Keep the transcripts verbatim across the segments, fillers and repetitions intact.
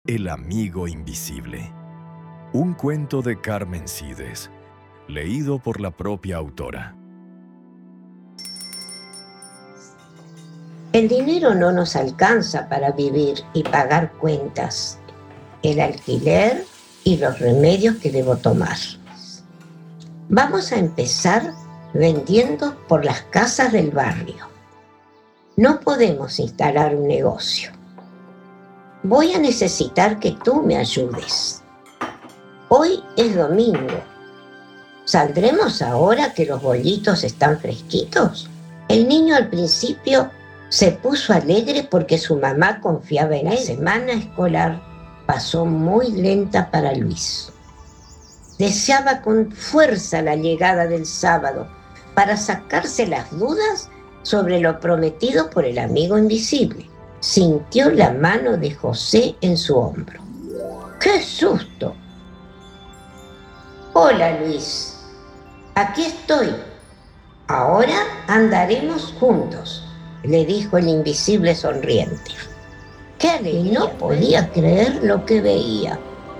El amigo invisible. Un cuento de Carmen Sides, leído por la propia autora. El dinero no nos alcanza para vivir y pagar cuentas, el alquiler y los remedios que debo tomar. Vamos a empezar vendiendo por las casas del barrio. No podemos instalar un negocio. Voy a necesitar que tú me ayudes. Hoy es domingo. ¿Saldremos ahora que los bollitos están fresquitos? El niño al principio se puso alegre porque su mamá confiaba en él. La semana escolar pasó muy lenta para Luis. Deseaba con fuerza la llegada del sábado para sacarse las dudas sobre lo prometido por el amigo invisible. Sintió la mano de José en su hombro. ¡Qué susto! Hola, Luis. Aquí estoy. Ahora andaremos juntos, le dijo el invisible sonriente. ¡Qué alegría! No podía creer lo que veía.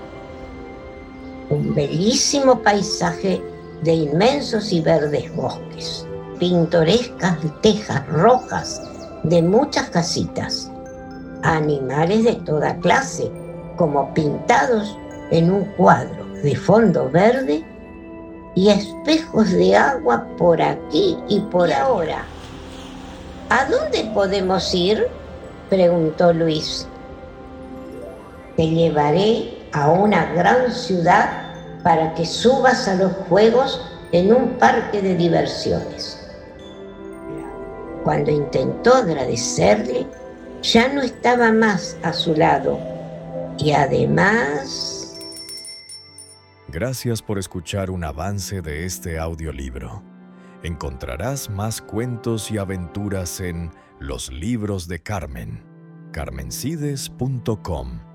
Un bellísimo paisaje de inmensos y verdes bosques, pintorescas tejas rojas de muchas casitas, animales de toda clase, como pintados en un cuadro de fondo verde, y espejos de agua por aquí y por y ahora. ¿A dónde podemos ir?, preguntó Luis. Te llevaré a una gran ciudad para que subas a los juegos en un parque de diversiones. Cuando intentó agradecerle, ya no estaba más a su lado. Y además... Gracias por escuchar un avance de este audiolibro. Encontrarás más cuentos y aventuras en Los Libros de Carmen, carmen sides punto com.